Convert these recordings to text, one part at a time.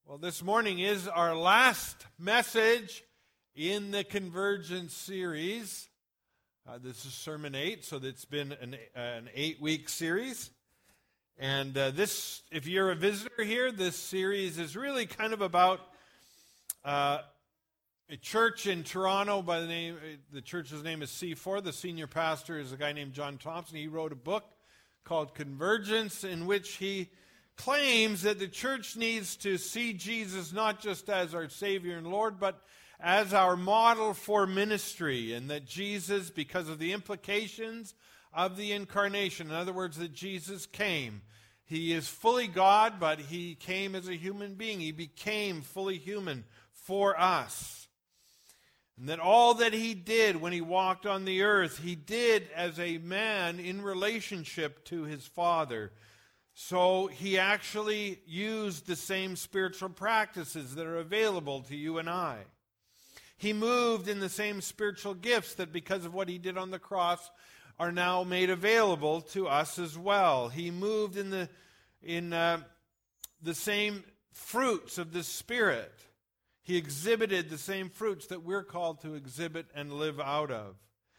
Well, this morning is our last message in the Convergence series. This is Sermon 8, so it's been an 8-week series. And this, if you're a visitor here, this series is really kind of about a church in Toronto by the church's name is C4. The senior pastor is a guy named John Thompson. He wrote a book called Convergence, in which he claims that the church needs to see Jesus not just as our Savior and Lord, but as our model for ministry, and that Jesus, because of the implications of the incarnation, in other words, that Jesus came. He is fully God, but he came as a human being. He became fully human for us. And that all that he did when he walked on the earth, he did as a man in relationship to his Father. So he actually used the same spiritual practices that are available to you and I. He moved in the same spiritual gifts that, because of what he did on the cross, are now made available to us as well. He moved in the same fruits of the Spirit. He exhibited the same fruits that we're called to exhibit and live out of.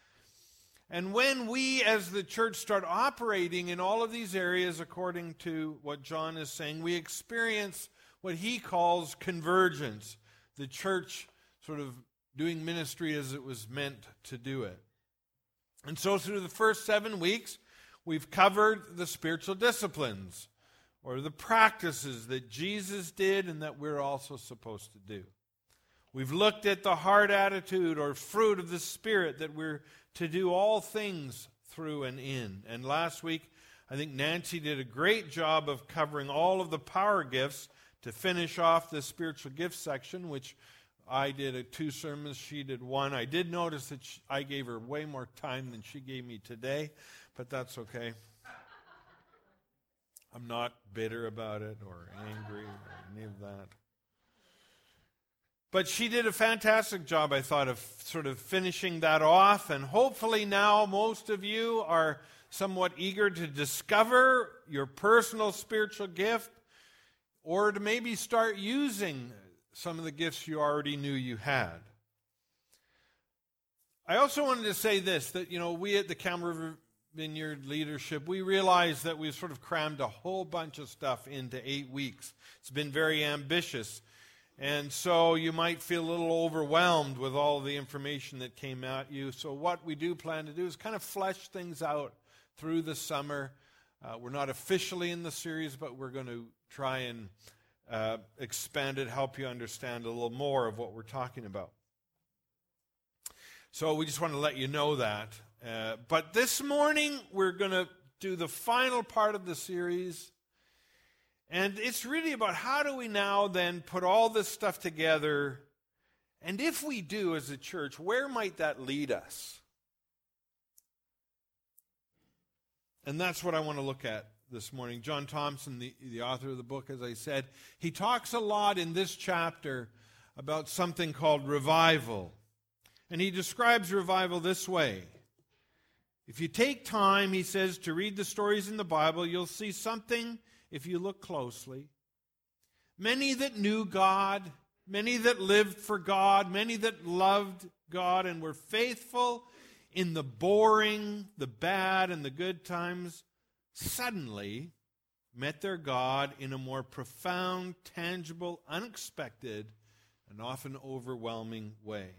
And when we as the church start operating in all of these areas according to what John is saying, we experience what he calls convergence, the church sort of doing ministry as it was meant to do it. And so through the first 7 weeks, we've covered the spiritual disciplines, or the practices that Jesus did and that we're also supposed to do. We've looked at the heart attitude or fruit of the Spirit that we're to do all things through and in. And last week, I think Nancy did a great job of covering all of the power gifts to finish off the spiritual gifts section, which I did 2 sermons, she did 1. I did notice that I gave her way more time than she gave me today, but that's okay. I'm not bitter about it or angry or any of that. But she did a fantastic job, I thought, of sort of finishing that off. And hopefully now most of you are somewhat eager to discover your personal spiritual gift, or to maybe start using some of the gifts you already knew you had. I also wanted to say this, that, we at the Camel River Vineyard leadership, we realized that we've sort of crammed a whole bunch of stuff into 8 weeks. It's been very ambitious. And so you might feel a little overwhelmed with all the information that came at you. So what we do plan to do is kind of flesh things out through the summer. We're not officially in the series, but we're going to try and expand it, help you understand a little more of what we're talking about. So we just want to let you know that. But this morning, we're going to do the final part of the series. And it's really about how do we now then put all this stuff together, and if we do as a church, where might that lead us? And that's what I want to look at this morning. John Thompson, the author of the book, as I said, he talks a lot in this chapter about something called revival. And he describes revival this way. If you take time, he says, to read the stories in the Bible, you'll see something. If you look closely, many that knew God, many that lived for God, many that loved God and were faithful in the boring, the bad, and the good times, suddenly met their God in a more profound, tangible, unexpected, and often overwhelming way.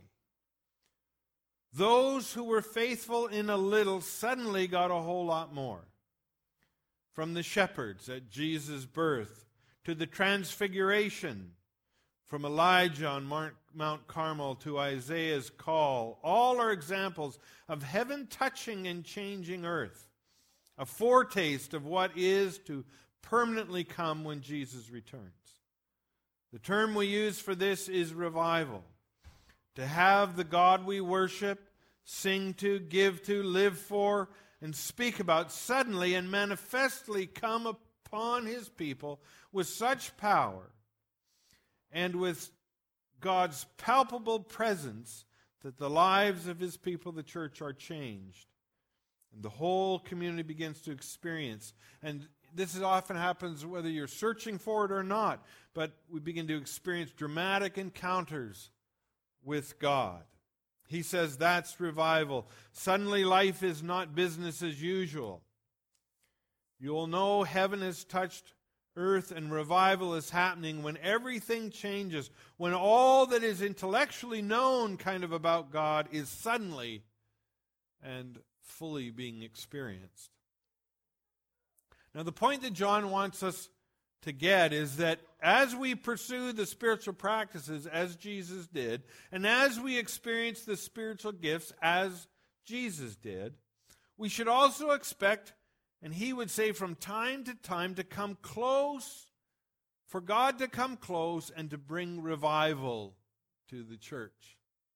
Those who were faithful in a little suddenly got a whole lot more. From the shepherds at Jesus' birth to the transfiguration, from Elijah on Mount Carmel to Isaiah's call, all are examples of heaven touching and changing earth, a foretaste of what is to permanently come when Jesus returns. The term we use for this is revival. To have the God we worship, sing to, give to, live for, and speak about suddenly and manifestly come upon his people with such power and with God's palpable presence that the lives of his people, the church, are changed. And the whole community begins to experience. And this often happens whether you're searching for it or not, but we begin to experience dramatic encounters with God. He says that's revival. Suddenly life is not business as usual. You'll know heaven has touched earth and revival is happening when everything changes, when all that is intellectually known kind of about God is suddenly and fully being experienced. Now, the point that John wants us to get is that as we pursue the spiritual practices as Jesus did, and as we experience the spiritual gifts as Jesus did, we should also expect, and he would say from time to time, to come close, for God to come close and to bring revival to the church.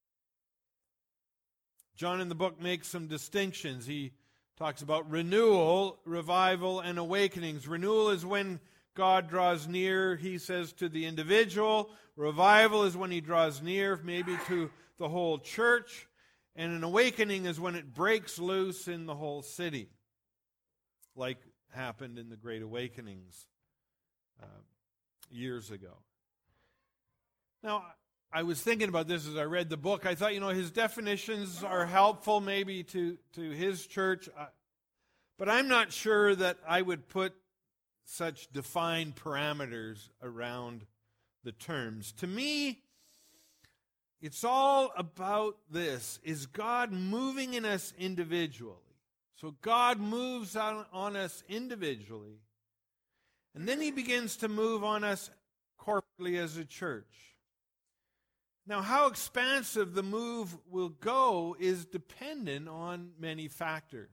John in the book makes some distinctions. He talks about renewal, revival, and awakenings. Renewal is when God draws near, he says, to the individual. Revival is when he draws near, maybe to the whole church. And an awakening is when it breaks loose in the whole city, like happened in the Great Awakenings years ago. Now, I was thinking about this as I read the book. I thought, his definitions are helpful maybe to his church, but I'm not sure that I would put such defined parameters around the terms. To me, it's all about this. Is God moving in us individually? So God moves on us individually, and then he begins to move on us corporately as a church. Now, how expansive the move will go is dependent on many factors.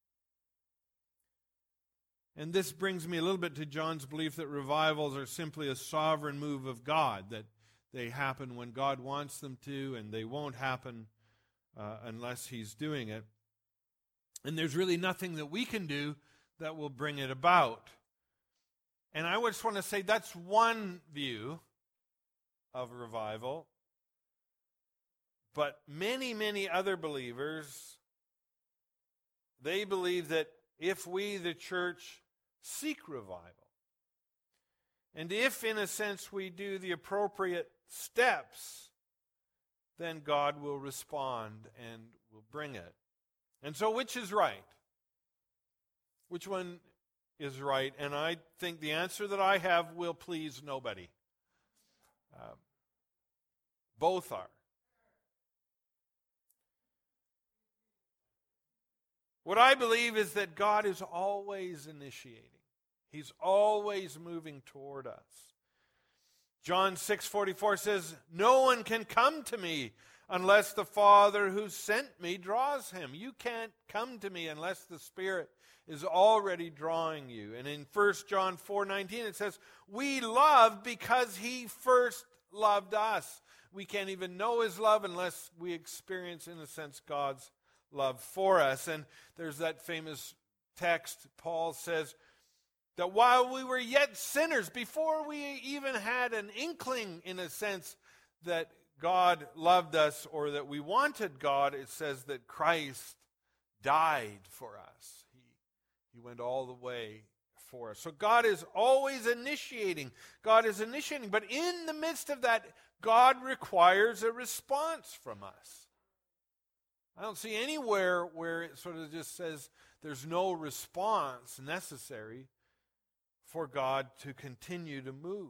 And this brings me a little bit to John's belief that revivals are simply a sovereign move of God, that they happen when God wants them to, and they won't happen unless he's doing it. And there's really nothing that we can do that will bring it about. And I just want to say that's one view of revival. But many, many other believers, they believe that if we, the church, seek revival, and if, in a sense, we do the appropriate steps, then God will respond and will bring it. And so which is right? Which one is right? And I think the answer that I have will please nobody. Both are. What I believe is that God is always initiating. He's always moving toward us. John 6:44 says, "No one can come to me unless the Father who sent me draws him." You can't come to me unless the Spirit is already drawing you. And in 1 John 4:19 it says, "We love because he first loved us." We can't even know his love unless we experience, in a sense, God's love for us. And there's that famous text, Paul says, that while we were yet sinners, before we even had an inkling, in a sense, that God loved us or that we wanted God, it says that Christ died for us. He went all the way for us. So God is always initiating. God is initiating. But in the midst of that, God requires a response from us. I don't see anywhere where it sort of just says there's no response necessary for God to continue to move.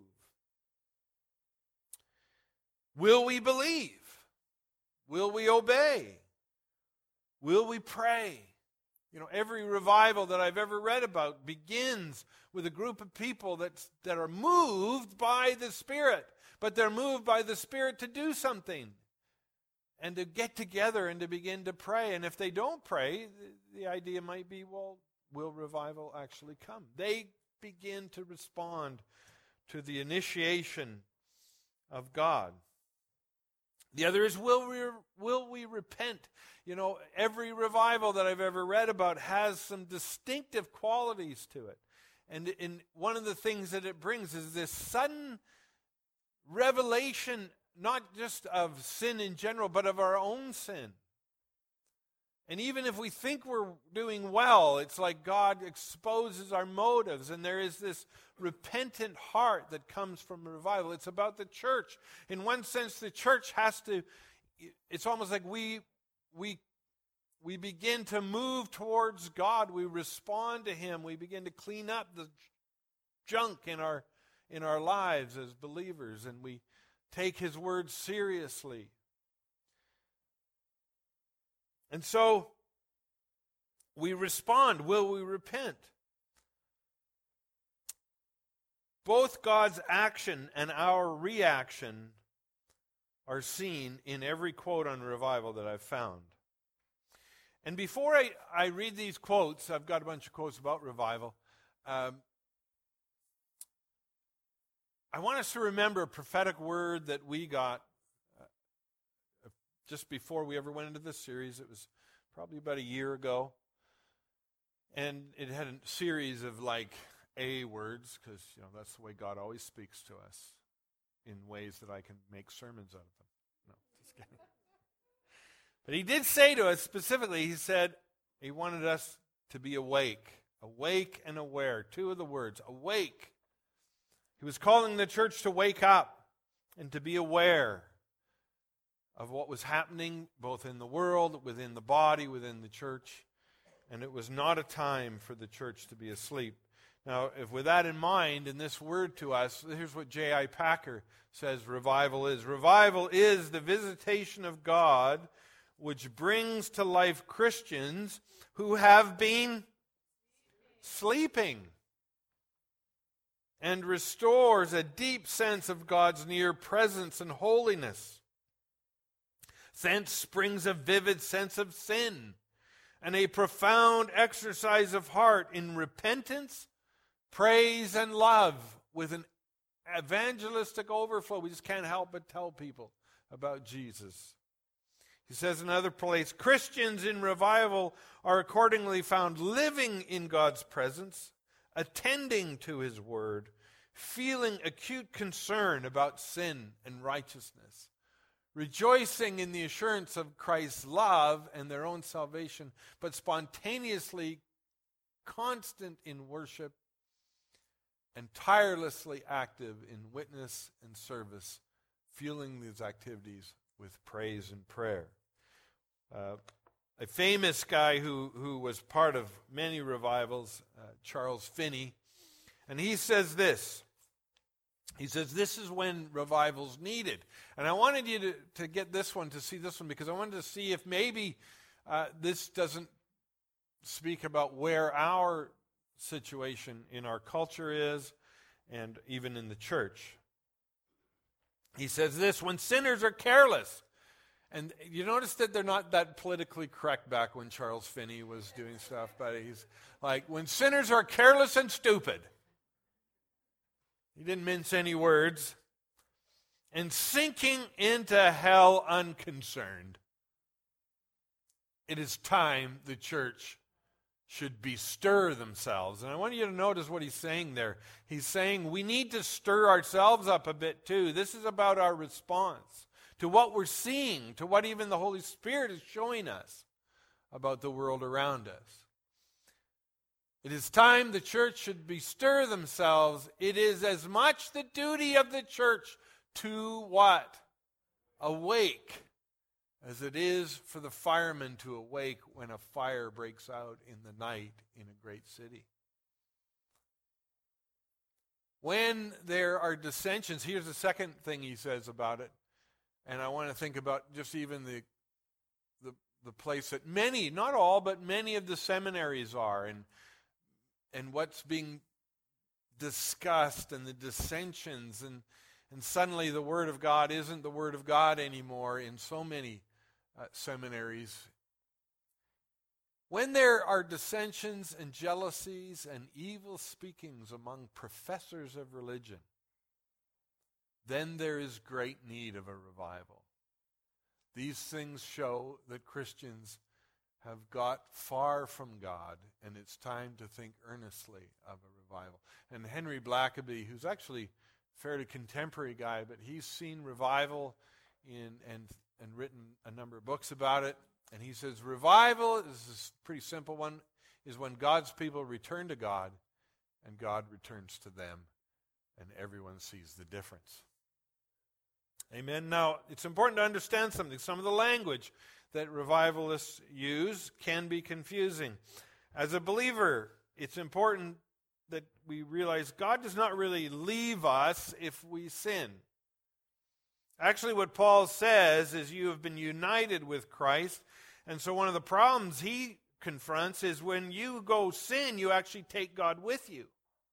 Will we believe? Will we obey? Will we pray? Every revival that I've ever read about begins with a group of people that are moved by the Spirit, but they're moved by the Spirit to do something and to get together and to begin to pray. And if they don't pray, the idea might be, well, will revival actually come? They begin to respond to the initiation of God. The other is, will we repent? Every revival that I've ever read about has some distinctive qualities to it. And one of the things that it brings is this sudden revelation, not just of sin in general, but of our own sin. And even if we think we're doing well, it's like God exposes our motives, and there is this repentant heart that comes from revival. It's about the church. In one sense, the church has to, it's almost like we begin to move towards God. We respond to Him. We begin to clean up the junk in our lives as believers, and we take His word seriously. And so we respond. Will we repent? Both God's action and our reaction are seen in every quote on revival that I've found. And before I read these quotes, I've got a bunch of quotes about revival. I want us to remember a prophetic word that we got just before we ever went into this series. It was probably about a year ago. And it had a series of like A words, because that's the way God always speaks to us, in ways that I can make sermons out of them. No, just kidding. But He did say to us specifically, He said He wanted us to be awake and aware. Two of the words, awake. He was calling the church to wake up and to be aware of what was happening both in the world, within the body, within the church. And it was not a time for the church to be asleep. Now, if with that in mind, and this word to us, here's what J.I. Packer says revival is. Revival is the visitation of God which brings to life Christians who have been sleeping, and restores a deep sense of God's near presence and holiness. Thence springs a vivid sense of sin and a profound exercise of heart in repentance, praise, and love, with an evangelistic overflow. We just can't help but tell people about Jesus. He says in another place, Christians in revival are accordingly found living in God's presence, attending to His word, feeling acute concern about sin and righteousness, rejoicing in the assurance of Christ's love and their own salvation, but spontaneously constant in worship and tirelessly active in witness and service, fueling these activities with praise and prayer. A famous guy who was part of many revivals, Charles Finney, and he says this. He says, this is when revival's needed. And I wanted you to get this one, to see this one, because I wanted to see if maybe this doesn't speak about where our situation in our culture is, and even in the church. He says this, when sinners are careless. And you notice that they're not that politically correct back when Charles Finney was doing stuff, but he's like, when sinners are careless and stupid. He didn't mince any words. And sinking into hell unconcerned. It is time the church should bestir themselves. And I want you to notice what he's saying there. He's saying we need to stir ourselves up a bit too. This is about our response to what we're seeing, to what even the Holy Spirit is showing us about the world around us. It is time the church should bestir themselves. It is as much the duty of the church to what? Awake, as it is for the firemen to awake when a fire breaks out in the night in a great city. When there are dissensions, here's the second thing he says about it, and I want to think about just even the place that many, not all, but many of the seminaries are, and what's being discussed, and the dissensions, and suddenly the Word of God isn't the Word of God anymore in so many seminaries. When there are dissensions and jealousies and evil speakings among professors of religion, then there is great need of a revival. These things show that Christians have got far from God, and it's time to think earnestly of a revival. And Henry Blackaby, who's actually a fairly contemporary guy, but he's seen revival and written a number of books about it. And he says revival, this is a pretty simple one, is when God's people return to God and God returns to them and everyone sees the difference. Amen. Now, it's important to understand something. Some of the language that revivalists use can be confusing. As a believer, it's important that we realize God does not really leave us if we sin. Actually, what Paul says is you have been united with Christ, and so one of the problems he confronts is when you go sin, you actually take God with you.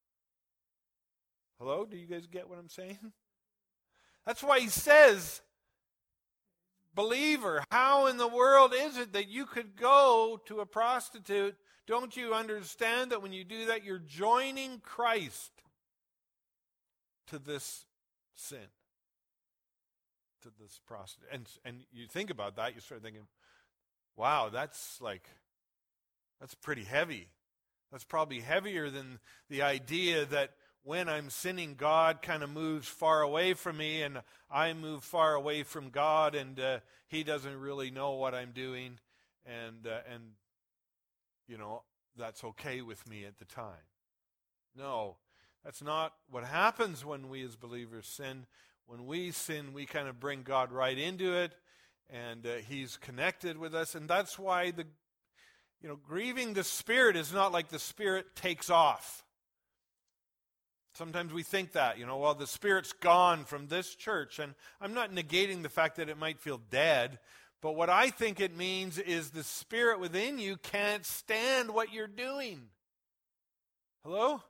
Hello? Do you guys get what I'm saying? That's why he says, believer, how in the world is it that you could go to a prostitute? Don't you understand that when you do that, you're joining Christ to this sin, to this prostitute? And you think about that, you start thinking, wow, that's pretty heavy. That's probably heavier than the idea that when I'm sinning, God kind of moves far away from me and I move far away from God, and he doesn't really know what I'm doing, and you know, that's okay with me at the time. No, that's not what happens when we as believers sin. When we sin, we kind of bring God right into it, and he's connected with us, and that's why grieving the Spirit is not like the Spirit takes off. Sometimes we think that, well, the Spirit's gone from this church, and I'm not negating the fact that it might feel dead, but what I think it means is the Spirit within you can't stand what you're doing. Hello?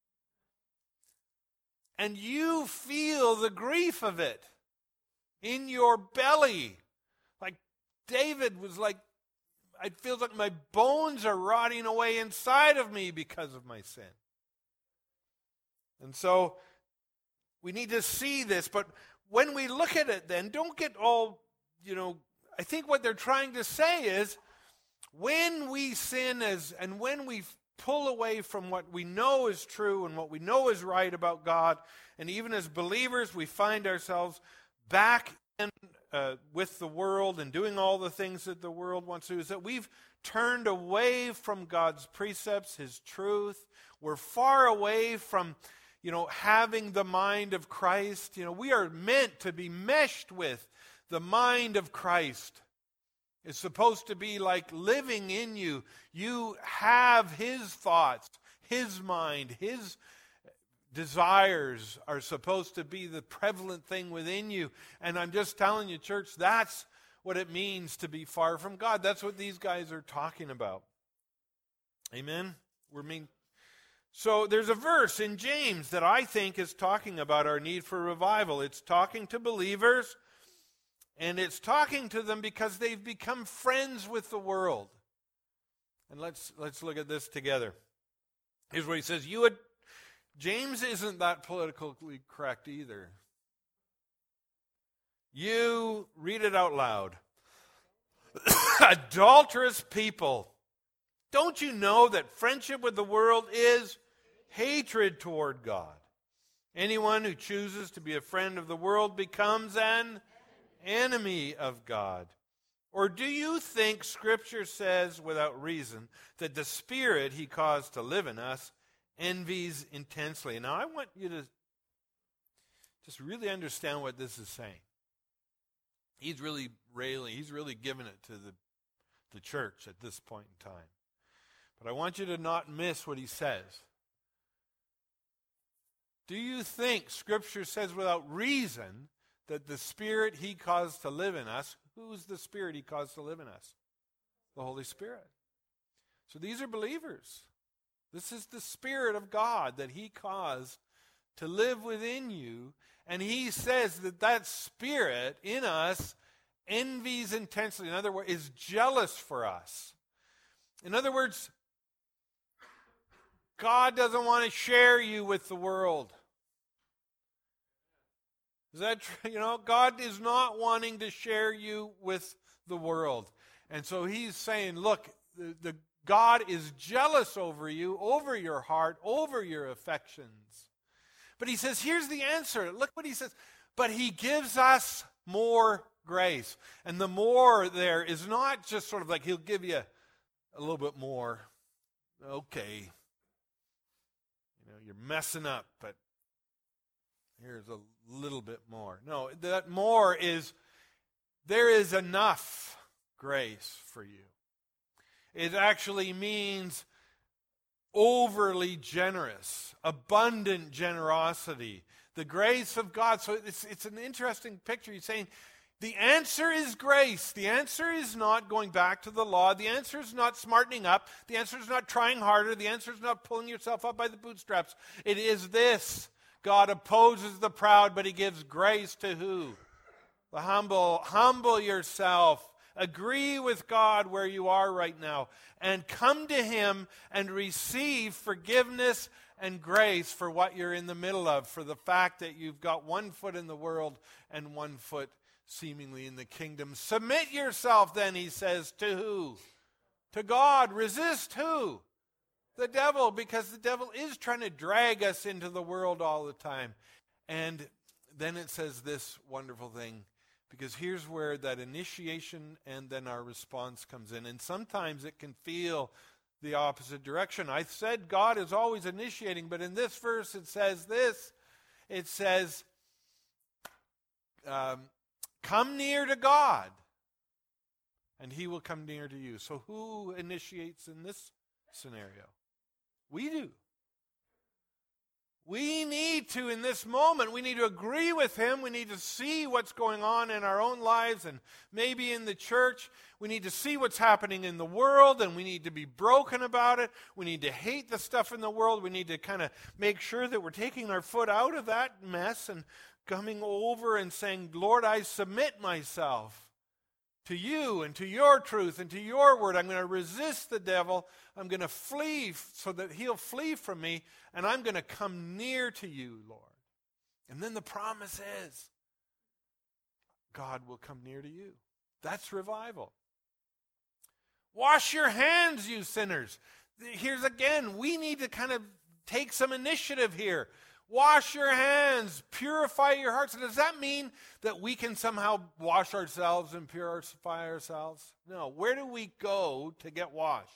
And you feel the grief of it in your belly. Like David was like, it feels like my bones are rotting away inside of me because of my sin. And so we need to see this, but when we look at it then, don't get all, I think what they're trying to say is when we sin and when we pull away from what we know is true and what we know is right about God, and even as believers we find ourselves back in with the world and doing all the things that the world wants to do, is that we've turned away from God's precepts, his truth. We're far away from having the mind of Christ. We are meant to be meshed with the mind of Christ. It's supposed to be like living in you. You have his thoughts, his mind, his desires are supposed to be the prevalent thing within you. And I'm just telling you, church, that's what it means to be far from God. That's what these guys are talking about. Amen? So there's a verse in James that I think is talking about our need for revival. It's talking to believers, and it's talking to them because they've become friends with the world. And let's look at this together. Here's what he says. James isn't that politically correct either. You read it out loud. Adulterous people. Don't you know that friendship with the world is hatred toward God? Anyone who chooses to be a friend of the world becomes an enemy of God. Or do you think Scripture says without reason that the Spirit he caused to live in us envies intensely? Now I want you to just really understand what this is saying. He's really railing, he's really giving it to the church at this point in time. But I want you to not miss what he says. Do you think Scripture says without reason that the Spirit he caused to live in us, who's the Spirit he caused to live in us? The Holy Spirit. So these are believers. This is the Spirit of God that he caused to live within you. And he says that Spirit in us envies intensely. In other words, is jealous for us. In other words, God doesn't want to share you with the world. Is that true? God is not wanting to share you with the world. And so he's saying, look, the God is jealous over you, over your heart, over your affections. But he says, here's the answer. Look what he says. But he gives us more grace. And the more there is not just sort of like he'll give you a little bit more. Okay. You're messing up, but here's a little bit more. No, that more is there is enough grace for you. It actually means overly generous, abundant generosity, the grace of God. So it's an interesting picture. He's saying the answer is grace. The answer is not going back to the law. The answer is not smartening up. The answer is not trying harder. The answer is not pulling yourself up by the bootstraps. It is this. God opposes the proud, but he gives grace to who? The humble. Humble yourself. Agree with God where you are right now and come to him and receive forgiveness and grace for what you're in the middle of, for the fact that you've got one foot in the world and one foot seemingly in the kingdom. Submit yourself then, he says, to who? To God. Resist who? The devil, because the devil is trying to drag us into the world all the time. And then it says this wonderful thing. Because here's where that initiation and then our response comes in. And sometimes it can feel the opposite direction. I said God is always initiating, but in this verse it says this. It says, come near to God, and he will come near to you. So who initiates in this scenario? We do. We need to, in this moment, we need to agree with him. We need to see what's going on in our own lives and maybe in the church. We need to see what's happening in the world, and we need to be broken about it. We need to hate the stuff in the world. We need to kind of make sure that we're taking our foot out of that mess and coming over and saying, Lord, I submit myself to you and to your truth and to your word. I'm going to resist the devil. I'm going to flee so that he'll flee from me, and I'm going to come near to you, Lord. And then the promise is God will come near to you. That's revival. Wash your hands, you sinners. Here's again, we need to kind of take some initiative here. Wash your hands, purify your hearts. Does that mean that we can somehow wash ourselves and purify ourselves? No. Where do we go to get washed?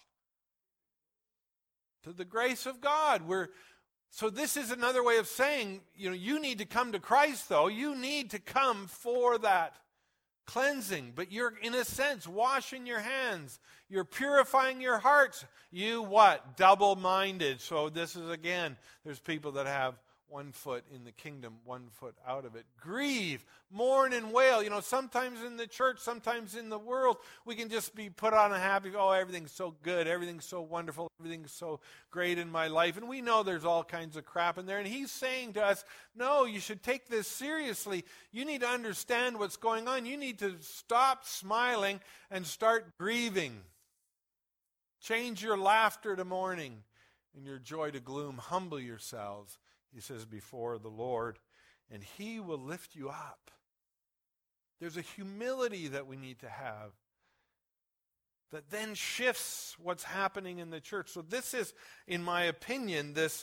To the grace of God. So this is another way of saying, you need to come to Christ, though. You need to come for that cleansing. But you're, in a sense, washing your hands. You're purifying your hearts. You what? Double-minded. So this is, again, there's people that have one foot in the kingdom, one foot out of it. Grieve, mourn, and wail. Sometimes in the church, sometimes in the world, we can just be put on a happy, everything's so good, everything's so wonderful, everything's so great in my life. And we know there's all kinds of crap in there. And he's saying to us, no, you should take this seriously. You need to understand what's going on. You need to stop smiling and start grieving. Change your laughter to mourning and your joy to gloom. Humble yourselves, he says, before the Lord, and he will lift you up. There's a humility that we need to have that then shifts what's happening in the church. So this is, in my opinion, this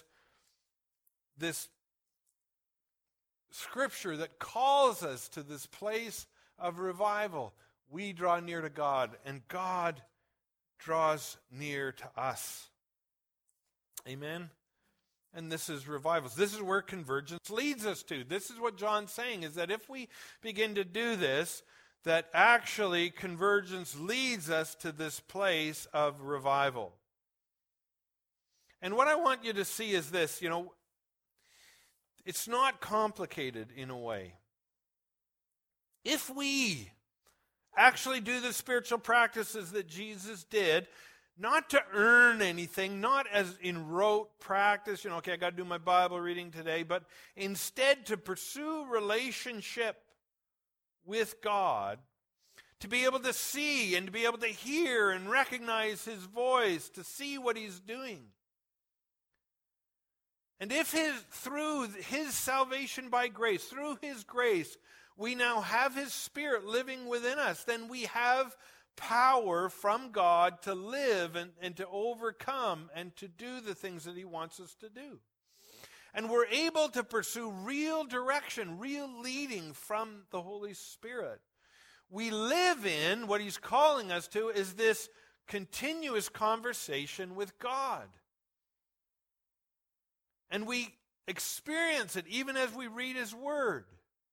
scripture that calls us to this place of revival. We draw near to God, and God draws near to us. Amen? And this is revivals. This is where convergence leads us to. This is what John's saying, is that if we begin to do this, that actually convergence leads us to this place of revival. And what I want you to see is this, it's not complicated in a way. If we actually do the spiritual practices that Jesus did, not to earn anything, not as in rote practice, I got to do my Bible reading today, but instead to pursue relationship with God, to be able to see and to be able to hear and recognize his voice, to see what he's doing. And if through his salvation by grace, through his grace, we now have his Spirit living within us, then we have power from God to live and to overcome and to do the things that he wants us to do. And we're able to pursue real direction, real leading from the Holy Spirit. we live in, what he's calling us to, is this continuous conversation with God. And we experience it even as we read his word.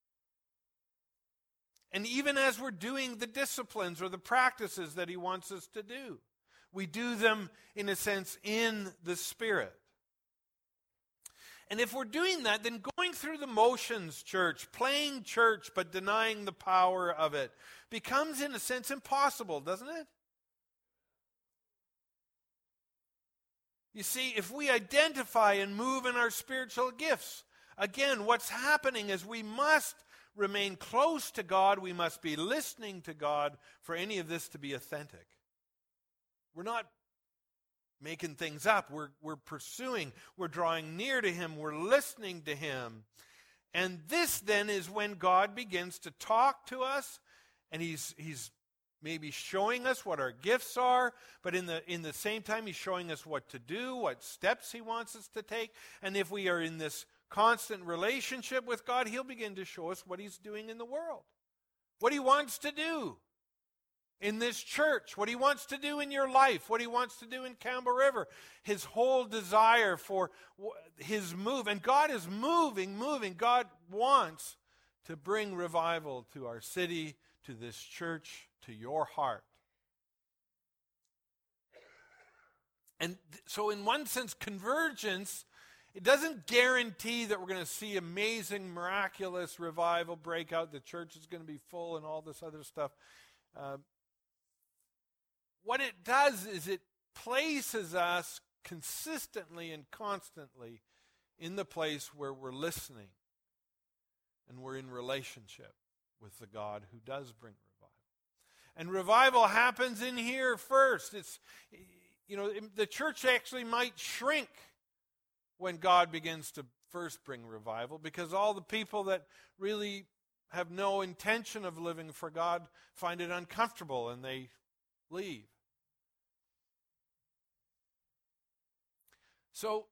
And even as we're doing the disciplines or the practices that he wants us to do. We do them, in a sense, in the Spirit. And if we're doing that, then going through the motions, church, playing church but denying the power of it, becomes, in a sense, impossible, doesn't it? You see, if we identify and move in our spiritual gifts, again, what's happening is we must remain close to God. We must be listening to God for any of this to be authentic. We're not making things up. We're pursuing. We're drawing near to him. We're listening to him. And this then is when God begins to talk to us, and he's maybe showing us what our gifts are, but in the same time he's showing us what to do, what steps he wants us to take. And if we are in this constant relationship with God, he'll begin to show us what he's doing in the world, what he wants to do in this church, what he wants to do in your life, what he wants to do in Campbell River, his whole desire for his move. And God is moving. God wants to bring revival to our city, to this church, to your heart. And so in one sense, convergence, it doesn't guarantee that we're going to see amazing, miraculous revival break out, the church is going to be full and all this other stuff. What it does is it places us consistently and constantly in the place where we're listening and we're in relationship with the God who does bring revival. And revival happens in here first. It's, the church actually might shrink when God begins to first bring revival, because all the people that really have no intention of living for God find it uncomfortable and they leave. So,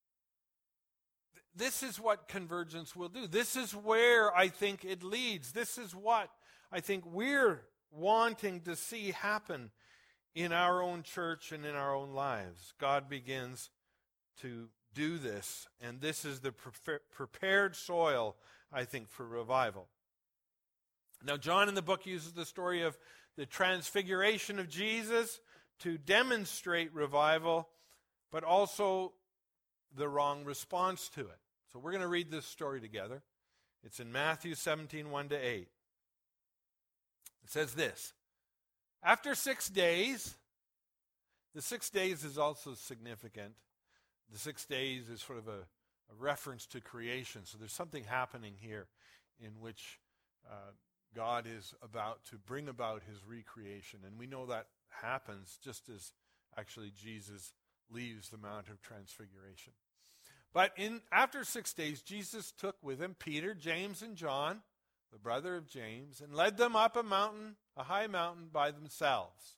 this is what convergence will do. This is where I think it leads. This is what I think we're wanting to see happen in our own church and in our own lives. God begins to do this, and this is the prepared soil, I think, for revival. Now, John in the book uses the story of the transfiguration of Jesus to demonstrate revival, but also the wrong response to it. So we're going to read this story together. It's in Matthew 17, 1-8. It says this: after 6 days, the 6 days is also significant. The 6 days is sort of a reference to creation. So there's something happening here in which God is about to bring about his recreation. And we know that happens just as actually Jesus leaves the Mount of Transfiguration. But after 6 days, Jesus took with him Peter, James, and John, the brother of James, and led them up a high mountain by themselves.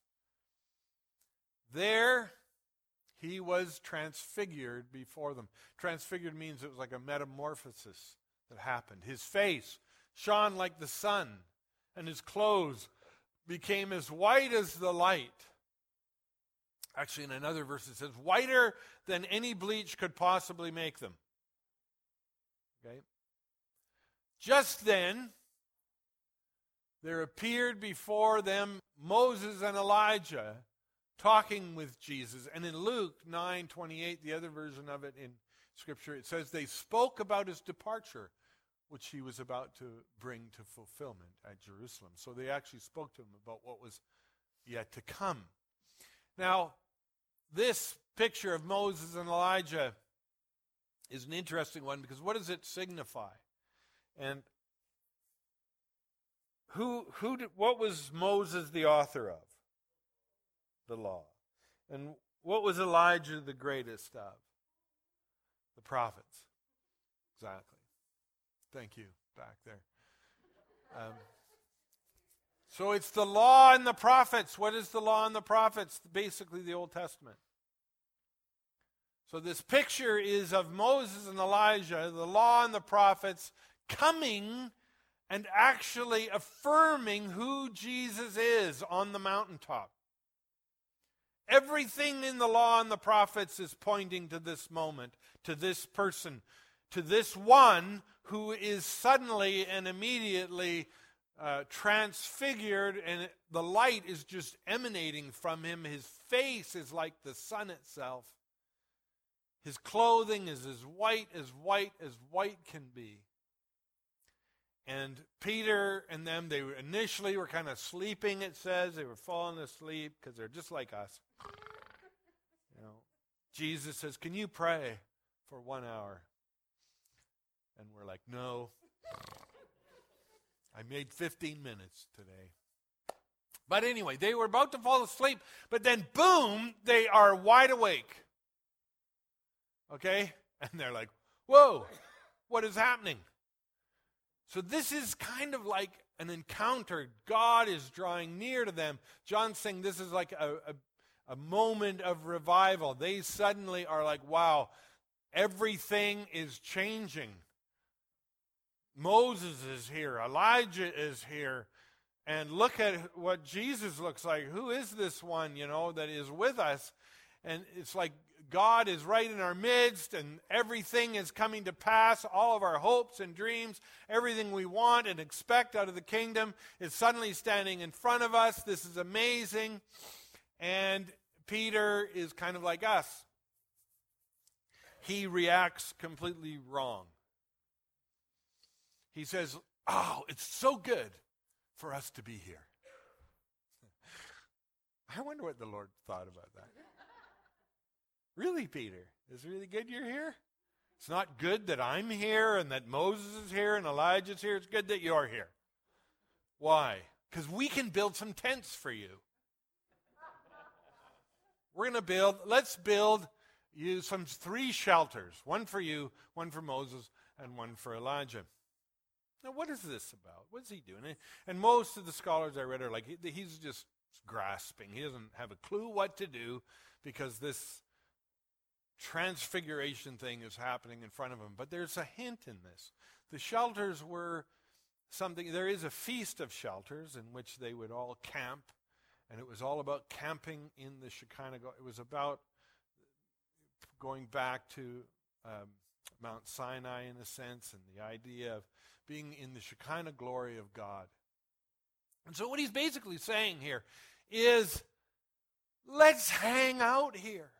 There he was transfigured before them. Transfigured means it was like a metamorphosis that happened. His face shone like the sun, and his clothes became as white as the light. Actually, in another verse it says, whiter than any bleach could possibly make them. Okay? Just then, there appeared before them Moses and Elijah talking with Jesus. And in Luke 9:28, the other version of it in Scripture, it says they spoke about his departure, which he was about to bring to fulfillment at Jerusalem. So they actually spoke to him about what was yet to come. Now, this picture of Moses and Elijah is an interesting one, because what does it signify? And what was Moses the author of? The law. And what was Elijah the greatest of? The prophets. Exactly. Thank you, back there. So it's the law and the prophets. What is the law and the prophets? Basically the Old Testament. So this picture is of Moses and Elijah, the law and the prophets, coming and actually affirming who Jesus is on the mountaintop. Everything in the law and the prophets is pointing to this moment, to this person, to this one who is suddenly and immediately transfigured, and the light is just emanating from him. His face is like the sun itself. His clothing is as white as white can be. And Peter and them, they initially were kind of sleeping, it says. They were falling asleep because they're just like us. You know, Jesus says, "Can you pray for 1 hour?" And we're like, "No. I made 15 minutes today." But anyway, they were about to fall asleep, but then boom, they are wide awake. Okay? And they're like, "Whoa, what is happening?" So this is kind of like an encounter. God is drawing near to them. John's saying this is like a moment of revival. They suddenly are like, wow, everything is changing. Moses is here. Elijah is here. And look at what Jesus looks like. Who is this one, that is with us? And it's like God is right in our midst, and everything is coming to pass. All of our hopes and dreams, everything we want and expect out of the kingdom is suddenly standing in front of us. This is amazing. And Peter is kind of like us. He reacts completely wrong. He says, "Oh, it's so good for us to be here." I wonder what the Lord thought about that. Really, Peter? It's really good you're here? It's not good that I'm here and that Moses is here and Elijah's here. It's good that you're here. Why? Because we can build some tents for you. Let's build you 3 shelters. One for you, one for Moses, and one for Elijah. Now, what is this about? What's he doing? And most of the scholars I read are like, he's just grasping. He doesn't have a clue what to do because this transfiguration thing is happening in front of him. But there's a hint in this. The shelters were something. There is a feast of shelters in which they would all camp, and it was all about camping in the Shekinah. It was about going back to Mount Sinai in a sense, and the idea of being in the Shekinah glory of God. And so what he's basically saying here is, let's hang out here.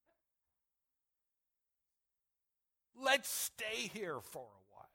Let's stay here for a while.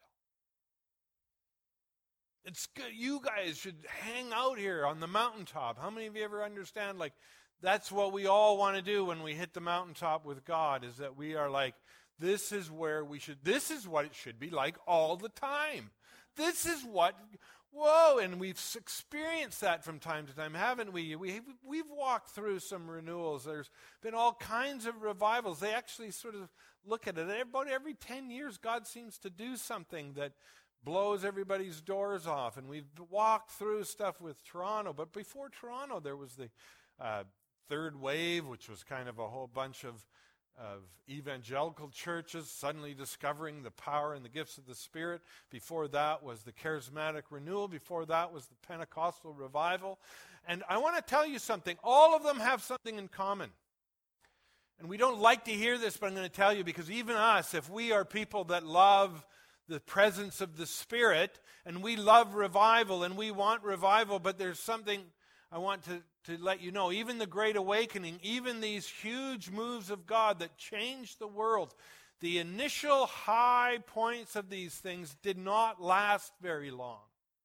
It's good. You guys should hang out here on the mountaintop. How many of you ever understand, like, that's what we all want to do when we hit the mountaintop with God, is that we are like, this is what it should be like all the time. This is what, and we've experienced that from time to time, haven't we? We've walked through some renewals. There's been all kinds of revivals. They actually sort of look at it. About every 10 years, God seems to do something that blows everybody's doors off. And we've walked through stuff with Toronto. But before Toronto, there was the third wave, which was kind of a whole bunch of evangelical churches suddenly discovering the power and the gifts of the Spirit. Before that was the charismatic renewal. Before that was the Pentecostal revival. And I want to tell you something. All of them have something in common. And we don't like to hear this, but I'm going to tell you, because even us, if we are people that love the presence of the Spirit, and we love revival, and we want revival, but there's something I want to let you know. Even the Great Awakening, even these huge moves of God that changed the world, the initial high points of these things did not last very long.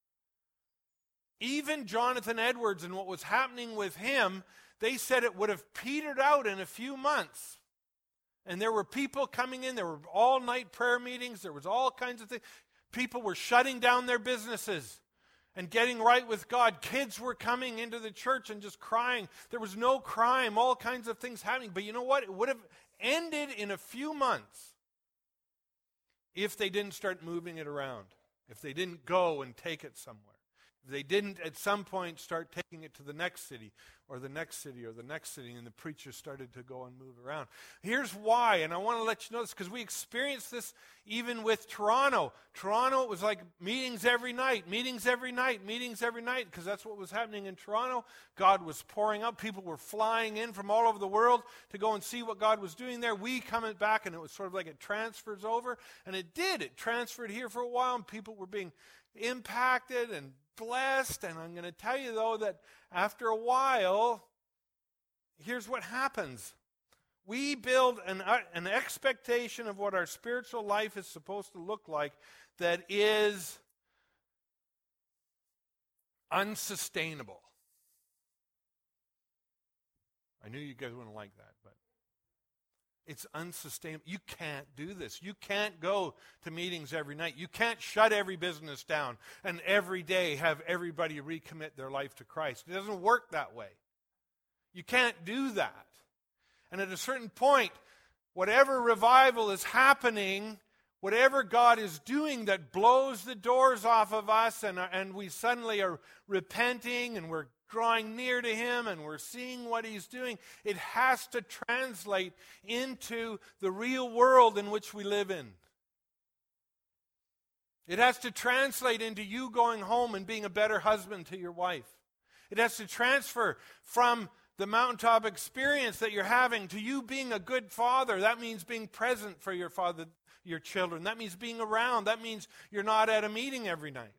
Even Jonathan Edwards and what was happening with him, they said it would have petered out in a few months. And there were people coming in. There were all-night prayer meetings. There was all kinds of things. People were shutting down their businesses and getting right with God. Kids were coming into the church and just crying. There was no crime, all kinds of things happening. But you know what? It would have ended in a few months if they didn't start moving it around, if they didn't go and take it somewhere. If they didn't at some point start taking it to the next city, or the next city, or the next city, and the preacher started to go and move around. Here's why, and I want to let you know this, because we experienced this even with Toronto. Toronto, it was like meetings every night, because that's what was happening in Toronto. God was pouring out. People were flying in from all over the world to go and see what God was doing there. We coming back, and it was sort of like it transfers over, and it did. It transferred here for a while, and people were being impacted and blessed. And I'm going to tell you, though, that after a while, here's what happens. We build an expectation of what our spiritual life is supposed to look like that is unsustainable. I knew you guys wouldn't like that, but it's unsustainable. You can't do this. You can't go to meetings every night. You can't shut every business down and every day have everybody recommit their life to Christ. It doesn't work that way. You can't do that. And at a certain point, whatever revival is happening, whatever God is doing that blows the doors off of us, and we suddenly are repenting and we're drawing near to Him and we're seeing what He's doing, it has to translate into the real world in which we live in. It has to translate into you going home and being a better husband to your wife. It has to transfer from the mountaintop experience that you're having to you being a good father. That means being present for your father, your children. That means being around. That means you're not at a meeting every night.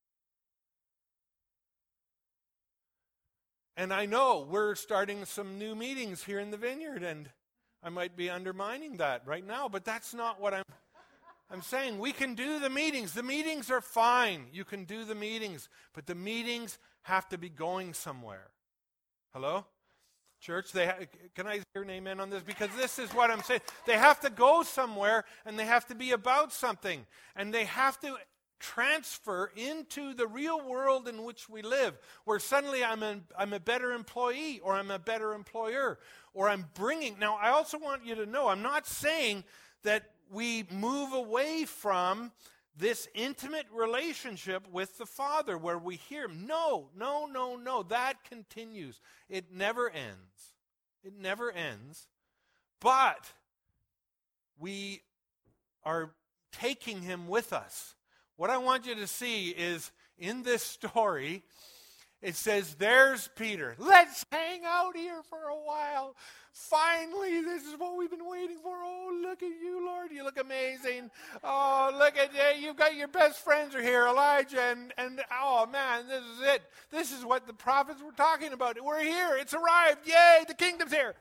And I know we're starting some new meetings here in the vineyard, and I might be undermining that right now, but that's not what I'm saying. We can do the meetings. The meetings are fine. You can do the meetings, but the meetings have to be going somewhere. Hello? Church, can I hear an amen on this? Because this is what I'm saying. They have to go somewhere, and they have to be about something, and they have to transfer into the real world in which we live, where suddenly I'm a better employee, or I'm a better employer, or I'm bringing. Now, I also want you to know, I'm not saying that we move away from this intimate relationship with the Father where we hear Him. No. That continues. It never ends. It never ends. But we are taking Him with us. What I want you to see is in this story, it says, there's Peter. Let's hang out here for a while. Finally, this is what we've been waiting for. Oh, look at you, Lord. You look amazing. Oh, look at you. You've got your best friends are here, Elijah. And oh, man, this is it. This is what the prophets were talking about. We're here. It's arrived. Yay, the kingdom's here.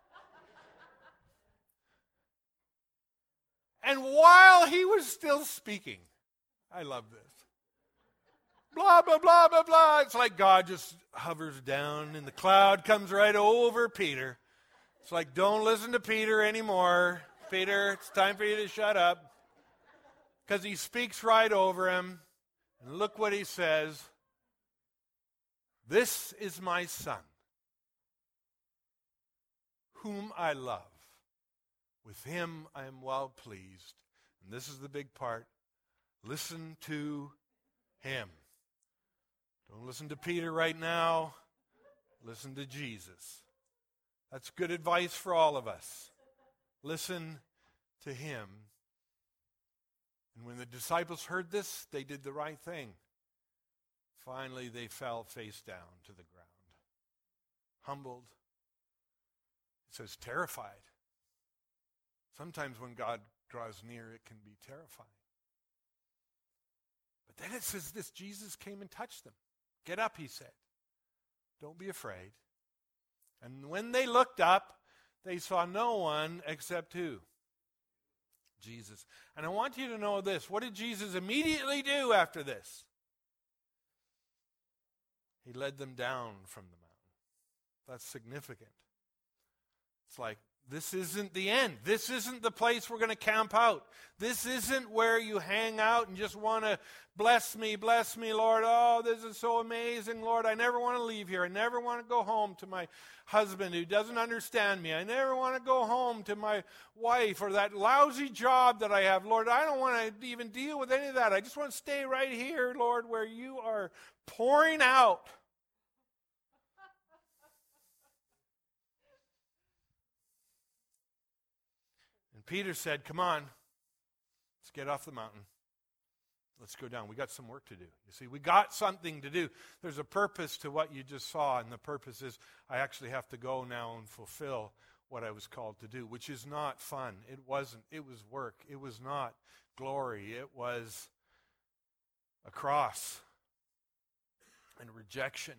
And while he was still speaking, I love this. Blah, blah, blah, blah, blah. It's like God just hovers down and the cloud comes right over Peter. It's like, don't listen to Peter anymore. Peter, it's time for you to shut up. Because he speaks right over him. And look what he says. This is my son, whom I love. With him I am well pleased. And this is the big part. Listen to him. Don't listen to Peter right now. Listen to Jesus. That's good advice for all of us. Listen to him. And when the disciples heard this, they did the right thing. Finally, they fell face down to the ground. Humbled. It says terrified. Sometimes when God draws near, it can be terrifying. But then it says this, Jesus came and touched them. Get up, he said. Don't be afraid. And when they looked up, they saw no one except who? Jesus. And I want you to know this. What did Jesus immediately do after this? He led them down from the mountain. That's significant. It's like This isn't the end. This isn't the place we're going to camp out. This isn't where you hang out and just want to bless me, Lord. Oh, this is so amazing, Lord. I never want to leave here. I never want to go home to my husband who doesn't understand me. I never want to go home to my wife or that lousy job that I have. Lord, I don't want to even deal with any of that. I just want to stay right here, Lord, where you are pouring out. And Peter said, come on, let's get off the mountain. Let's go down. We got some work to do. You see, we got something to do. There's a purpose to what you just saw, and the purpose is I actually have to go now and fulfill what I was called to do, which is not fun. It wasn't. It was work. It was not glory. It was a cross and rejection.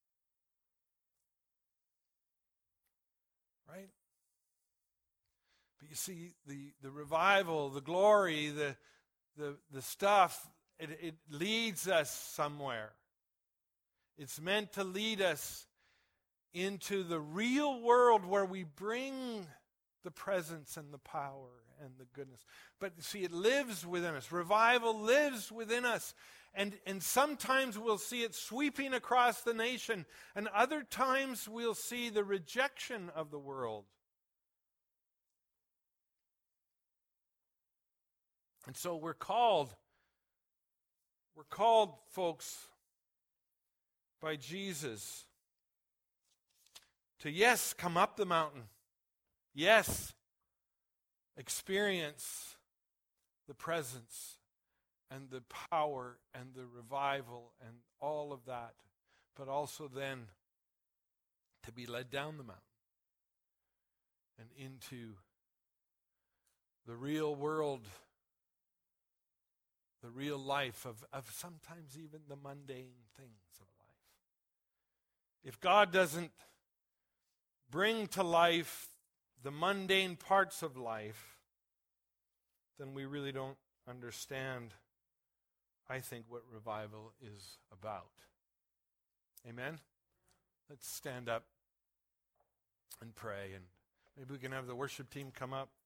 Right? But you see, the revival, the glory, the stuff, it leads us somewhere. It's meant to lead us into the real world where we bring the presence and the power and the goodness. But see, it lives within us. Revival lives within us. And sometimes we'll see it sweeping across the nation, and other times we'll see the rejection of the world. And so we're called, folks, by Jesus to, yes, come up the mountain. Yes, experience the presence and the power and the revival and all of that, but also then to be led down the mountain and into the real world, the real life of sometimes even the mundane things of life. If God doesn't bring to life the mundane parts of life, then we really don't understand, I think, what revival is about. Amen? Let's stand up and pray, and maybe we can have the worship team come up.